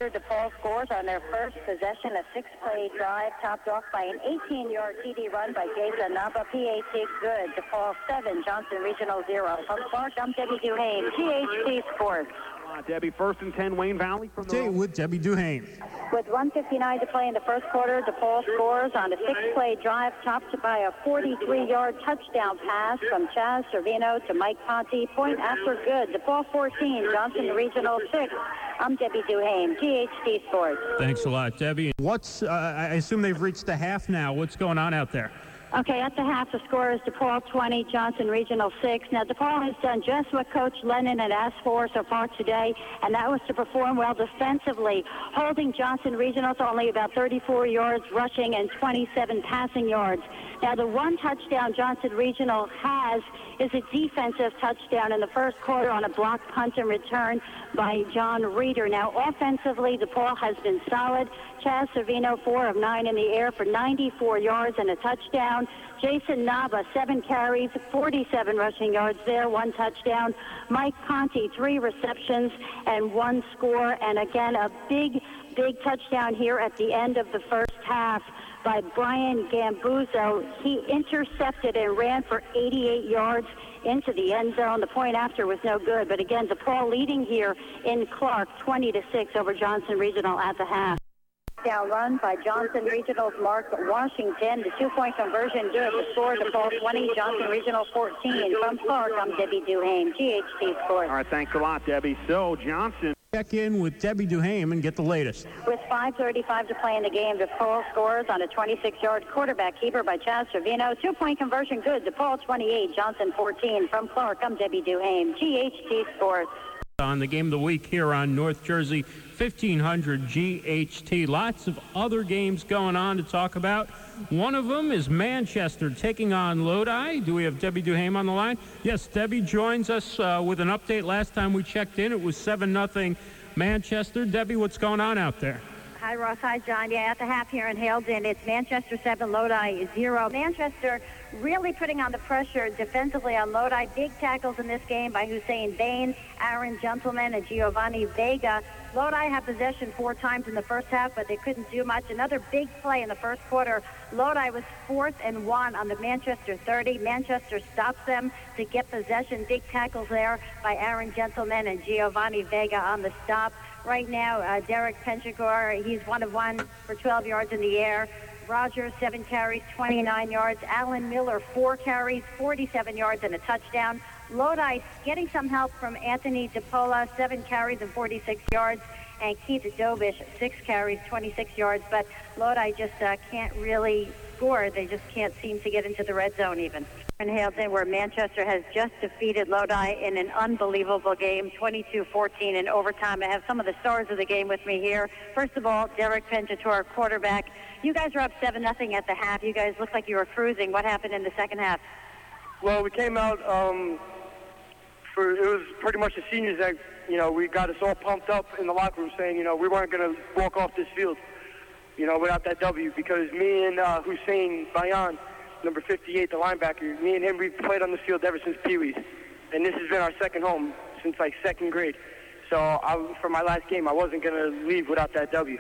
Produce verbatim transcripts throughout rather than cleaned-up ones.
DePaul scores on their first possession, a six-play drive topped off by an eighteen-yard T D run by Gaza Nava. P A T good. DePaul seven, Johnson Regional zero. From Clark, I'm Debbie Duhane, G H T Sports. Uh, Debbie, first and ten, Wayne Valley from the Stay with Debbie Duhane. With one fifty-nine to play in the first quarter, DePaul scores on a six-play drive topped by a forty-three-yard touchdown pass from Chaz Servino to Mike Ponte. Point after good. DePaul fourteen, Johnson Regional six. I'm Debbie Duhane, G H T Sports. Thanks a lot, Debbie. What's, uh, I assume they've reached the half now. What's going on out there? Okay, at the half, the score is DePaul twenty, Johnson Regional six. Now, DePaul has done just what Coach Lennon had asked for so far today, and that was to perform well defensively, holding Johnson Regional to only about thirty-four yards rushing and twenty-seven passing yards. Now, the one touchdown Johnson Regional has is a defensive touchdown in the first quarter on a block punt and return by John Reeder. Now, offensively, DePaul has been solid. Chaz Servino, four of nine in the air for ninety-four yards and a touchdown. Jason Nava, seven carries, forty-seven rushing yards there, one touchdown. Mike Conti, three receptions and one score. And again, a big, big touchdown here at the end of the first half by Brian Gambuzzo. He intercepted and ran for eighty-eight yards into the end zone. The point after was no good. But again, DePaul leading here in Clark, twenty to six over Johnson Regional at the half. Down run by Johnson Regional's Mark Washington. The two-point conversion good. The score, DePaul twenty, Johnson Regional fourteen. From Clark, I'm Debbie Duhane, G H T Sports. All right, thanks a lot, Debbie. So, Johnson. Check in with Debbie Duhane and get the latest. With five thirty-five to play in the game, DePaul scores on a twenty-six-yard quarterback keeper by Chaz Servino. Two-point conversion good. DePaul twenty-eight, Johnson fourteen. From Clark, I'm Debbie Duhane, G H T Sports. On the game of the week here on North Jersey, fifteen hundred G H T. Lots of other games going on to talk about. One of them is Manchester taking on Lodi. Do we have Debbie Duhane on the line? Yes, Debbie joins us uh, with an update. Last time we checked in, it was seven nothing Manchester. Debbie, what's going on out there? Hi, Ross. Hi, John. Yeah, at the half here in Haledon, it's Manchester seven, Lodi zero. Manchester really putting on the pressure defensively on Lodi. Big tackles in this game by Hussein Bain, Aaron Gentleman, and Giovanni Vega. Lodi had possession four times in the first half, but they couldn't do much. Another big play in the first quarter. Lodi was fourth and one on the Manchester thirty. Manchester stops them to get possession. Big tackles there by Aaron Gentleman and Giovanni Vega on the stop. Right now, uh, Derek Penchagor, he's one of one for twelve yards in the air. Rogers, seven carries, twenty-nine yards. Alan Miller, four carries, forty-seven yards and a touchdown. Lodi getting some help from Anthony DePola, seven carries and forty-six yards. And Keith Dobish, six carries, twenty-six yards. But Lodi just uh, can't really score. They just can't seem to get into the red zone even. In Haledon, where Manchester has just defeated Lodi in an unbelievable game, twenty-two fourteen in overtime. I have some of the stars of the game with me here. First of all, Derek Penchator, quarterback. You guys are up seven nothing at the half. You guys look like you were cruising. What happened in the second half? Well, we came out um, for, it was pretty much the seniors that, you know, we got us all pumped up in the locker room saying, you know, we weren't going to walk off this field, you know, without that W, because me and uh, Hussein Bayan, number fifty-eight, the linebacker, me and him, we've played on the field ever since Pee-wee's. And this has been our second home since, like, second grade. So I, for my last game, I wasn't going to leave without that W.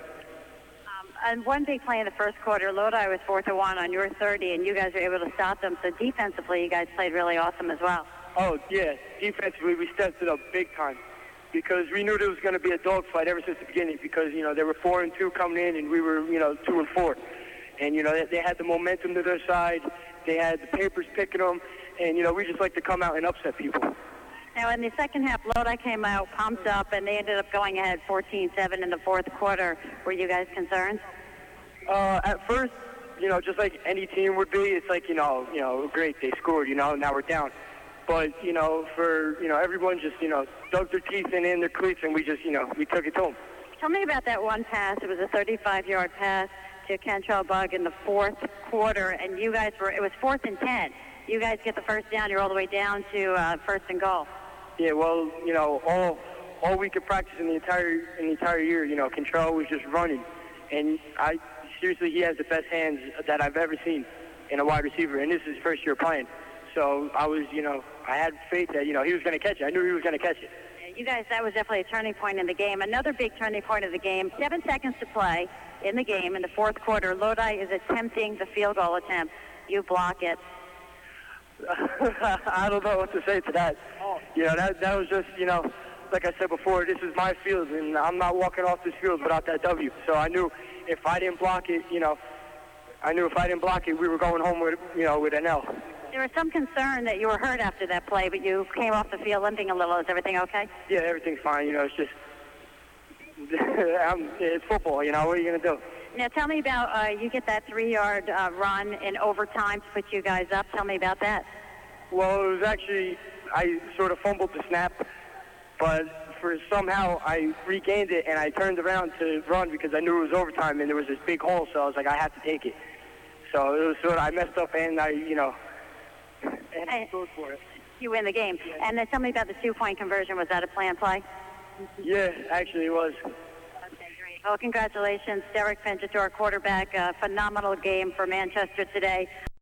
Um, and one big play in the first quarter, Lodi was four to one on your thirty, and you guys were able to stop them. So defensively, you guys played really awesome as well. Oh, yeah. Defensively, we stepped it up big time because we knew there was going to be a dogfight ever since the beginning because, you know, they were four and two coming in, and we were, you know, two and four. And, you know, they, they had the momentum to their side. They had the papers picking them. And, you know, we just like to come out and upset people. Now, in the second half, Lodi came out pumped up, and they ended up going ahead fourteen seven in the fourth quarter. Were you guys concerned? Uh, at first, you know, just like any team would be, it's like, you know, you know, great, they scored, you know, now we're down. But, you know, for, you know, everyone just, you know, dug their teeth in, in their cleats, and we just, you know, we took it to them. Tell me about that one pass. It was a thirty-five-yard pass to Cantrell Bug in the fourth quarter, and you guys were, it was fourth and ten. You guys get the first down, you're all the way down to uh, first and goal. Yeah, well, you know, all all we could practice in the entire in the entire year, you know, Cantrell was just running. And I seriously, he has the best hands that I've ever seen in a wide receiver, and this is his first year playing. So I was, you know, I had faith that, you know, he was going to catch it. I knew he was going to catch it. You guys, that was definitely a turning point in the game. Another big turning point of the game. Seven seconds to play in the game in the fourth quarter. Lodi is attempting the field goal attempt. You block it. I don't know what to say to that. You know, that that was just, you know, like I said before, this is my field, and I'm not walking off this field without that W. So I knew if I didn't block it, you know, I knew if I didn't block it, we were going home with, you know, with an L. There was some concern that you were hurt after that play, but you came off the field limping a little. Is everything okay? Yeah, everything's fine. You know, it's just, I'm, it's football, you know, what are you going to do? Now tell me about, uh, you get that three-yard uh, run in overtime to put you guys up. Tell me about that. Well, it was actually, I sort of fumbled the snap, but for somehow I regained it, and I turned around to run because I knew it was overtime, and there was this big hole, so I was like, I have to take it. So it was sort of, I messed up, and I, you know, and I goes for it. You win the game. Yeah. And then tell me about the two-point conversion. Was that a planned play? Yeah, actually it was. Okay, great. Well, congratulations, Derek Pinchator, quarterback. A phenomenal game for Manchester today.